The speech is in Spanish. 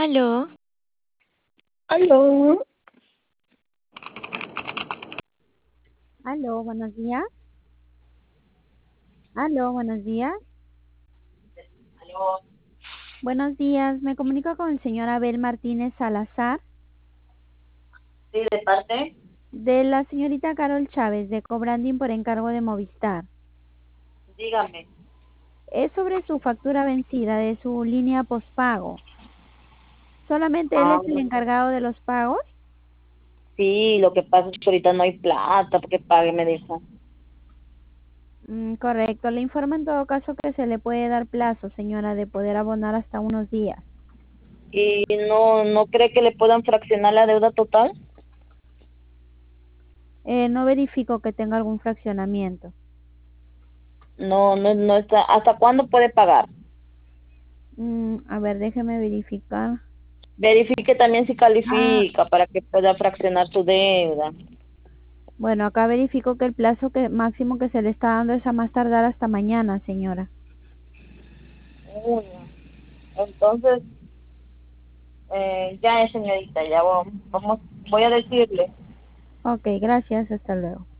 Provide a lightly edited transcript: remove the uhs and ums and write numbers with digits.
Aló, Aló, Aló, buenos días. Aló, buenos días. Buenos días, me comunico con el señor Abel Martínez Salazar, sí, de parte, de la señorita Carol Chávez, de Cobranding por encargo de Movistar. dígame. Es sobre su factura vencida de su línea postpago. ¿Solamente él Ah, es el encargado de los pagos? sí, lo que pasa es que ahorita no hay plata porque pague, me dijo. Correcto, le informo en todo caso que se le puede dar plazo, señora, de poder abonar hasta unos días. ¿Y no cree que le puedan fraccionar la deuda total? No verifico que tenga algún fraccionamiento. No está. ¿Hasta cuándo puede pagar? A ver, déjeme verificar. Verifique también si Ah, califica para que pueda fraccionar su deuda. bueno, acá verifico que el plazo que máximo que se le está dando es a más tardar hasta mañana, señora. Uy, entonces, ya es señorita, ya voy a decirle. Ok, gracias, hasta luego.